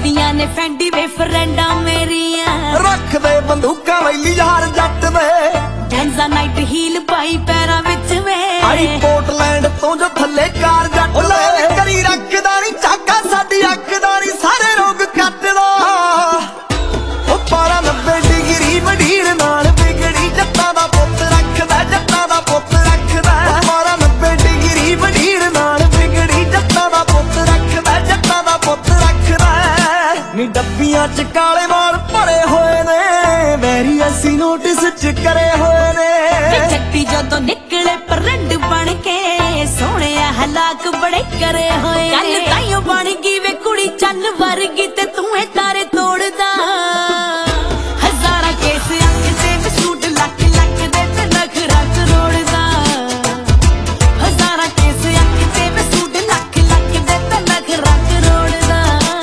ਪਾਉਂਦੀਆਂ ਨੇ ਫੈਂਡੀ ਵੇ ਫਰੈਂਡਾਂ ਮੇਰੀਆਂ ਰੱਖ ਦੇ ਬੰਦੂਕਾਂ ਵੈਲੀ ਯਾਰ ਜੱਟ ਦੇ ਜੈਂਜ਼ਾ ਨਾਈਟ ਹੀਲ ਪਾਈ ਪੈਰਾਂ ਵਿੱਚ ਵੇ ਆਈ ਪੋਰਟਲੈਂਡ ਤੋਂ ਜੋ ਥੱਲੇ ਕਾਰ ਜੱਟ ਦੇ ਕਰੀ ਰੱਖਦਾ ਨਹੀਂ ਚਾਕਾ ਸਾਡੀ ਅੱਖ ਦਾ ਨਹੀਂ ਸਾਰੇ ਰੋਗ ਕੱਟਦਾ ਉਹ ਪਾਰਾ 90 ਡਿਗਰੀ ਮਢੀਰ ਨਾਲ ਵਿਗੜੀ ਜੱਟਾਂ ਦਾ ਪੁੱਤ ਰੱਖਦਾ ਜੱਟਾਂ ਦਾ ਪੁੱਤ ਰੱਖਦਾ ਪਾਰਾ 90 ਡਿਗਰੀ ਮਢੀਰ ਨਾਲ ਵਿਗੜੀ ਜੱਟਾਂ ਦਾ ਪੁੱਤ ਰੱਖਦਾ ਜੱਟਾਂ ਦਾ ਪੁੱਤ ਰੱਖਦਾ ਨੀ ਡੱਬੀਆਂ ਚ ਕਾਲੇ ਵਾਲ ਭਰੇ ਹੋਏ ਨੇ ਵੈਰੀ ਅਸੀਂ ਨੋਟਿਸ ਚ ਕਰੇ ਹੋਏ ਨੇ ਜੱਟੀ ਜਦੋਂ ਨਿਕਲੇ ਪਰੰਡ ਬਣ ਕੇ ਸੋਹਣਿਆ ਹਲਾਕ ਬੜੇ ਕਰੇ ਹੋਏ ਗੱਲ ਤਾਈਓ ਬਣ ਗਈ ਵੇ ਕੁੜੀ ਚੰਨ ਵਰਗੀ ਤੇ ਤੂੰ ਏ ਤਾਰੇ ਤੋੜਦਾ ਹਜ਼ਾਰਾਂ ਕੇਸ ਅੱਖ ਤੇ ਵਸੂਟ ਲੱਖ ਲੱਖ ਦੇ ਤੇ ਨਖਰਾ ਕਰੋੜਦਾ ਹਜ਼ਾਰਾਂ ਕੇਸ ਅੱਖ ਤੇ ਵਸੂਟ ਲੱਖ ਲੱਖ ਦੇ ਤੇ ਨਖਰਾ ਕਰੋੜਦਾ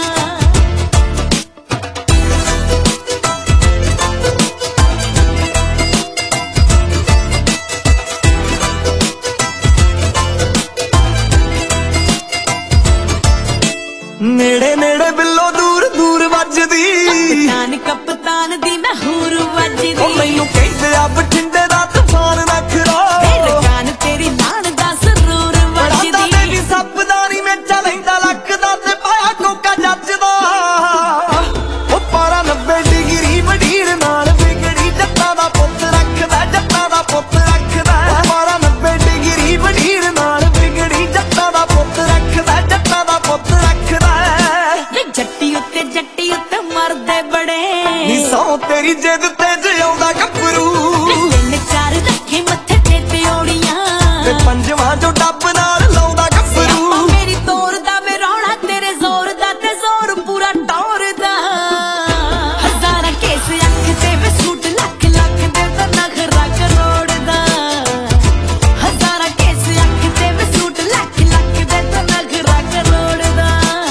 ਨੇੜੇ ਨੇੜੇ ਬਿੱਲੋ ਦੂਰ ਦੂਰ ਵੱਜਦੀ ਕਪਤਾਨ ਦੀ ਮਹੂਰ ਵੱਜਦੀ ਉਹ ਮੈਨੂੰ ਕਹਿੰਦੇ ਆ ਬਠਿੰਡੇ ਦਾ ਤੂਫਾਨ ਨਖਰਾ ਮੇਰੇ ਜਾਨ ਤੇਰੀ ਲਾਣ ਦਾ ਸਰੂਰ ਵੱਜਦੀ ਤੇਰੀ ਸੱਪ ਦਾ ਨਹੀਂ ਮੈਂ ਲੈਂਦਾ ਲੱਕ ਦਾ ਤੇ ਪਾਇਆ ਕੋਕਾ ਜੱਜਦਾ ਉਹ ਪਾਰਾ 90 ਡਿਗਰੀ ਮਢੀਰ ਨਾਲ ਵਿਗੜੀ ਜੱਟਾਂ ਦਾ ਪੁੱਤ ਰੱਖਦਾ ਜੱਟਾਂ ਦਾ ਪੁੱਤ ਰੱਖਦਾ ਪਾਰਾ 90 ਡਿਗਰੀ ਮਢੀਰ ਨਾਲ ਵਿਗੜੀ ਜੱਟਾਂ ਦਾ ਪੁੱਤ ਰੱਖਦਾ ਜੱਟਾਂ ਦਾ ਪੁੱਤ ਰੱਖਦਾ ਜੱਟੀ ਉੱਤੇ ਮਰਦੇ ਬੜੇ ਨੀ ਸੌ ਤੇਰੀ ਜਿੱਦ ਤੇ ਜਿਉਂਦਾ ਗੱਭਰੂ ਤਿੰਨ ਚਾਰ ਰੱਖੇ ਮੱਥੇ ਤੇ ਤਿਉੜੀਆਂ ਤੇ ਪੰਜਵਾਂ ਜੋ ਡੱਬ ਨਾਲ ਲਾਉਂਦਾ ਗੱਭਰੂ ਮੇਰੀ ਤੋਰ ਦਾ ਮੈਂ ਰੌਣਾ ਤੇਰੇ ਜ਼ੋਰ ਦਾ ਤੇ ਜ਼ੋਰ ਪੂਰਾ ਟੌਰਦਾ ਹਜ਼ਾਰਾਂ ਕੇਸ ਅੱਖ ਤੇ ਵਸੂਟ ਲੱਖ ਲੱਖ ਦੇ ਤੇ ਨਖਰਾ ਕਰੋੜਦਾ ਹਜ਼ਾਰਾਂ ਕੇਸ ਅੱਖ ਤੇ ਵਸੂਟ ਲੱਖ ਲੱਖ ਦੇ ਤੇ ਨਖਰਾ ਕਰੋੜਦਾ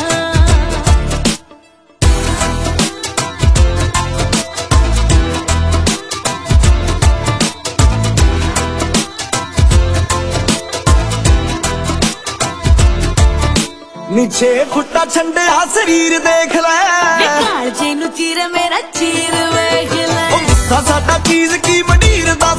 ਨੀ 6 ਫੁੱਟਾ ਛੰਡਿਆ ਸਰੀਰ ਦੇਖ ਲੈ ਕਾਲ ਜੇ ਨੂੰ ਚੀਰ ਮੇਰਾ ਚੀਰ ਵੇਖ ਲੈ ਉਹ ਗੁੱਸਾ ਸਾਡਾ ਚੀਜ਼ ਕੀ ਮਢੀਰ ਦਾ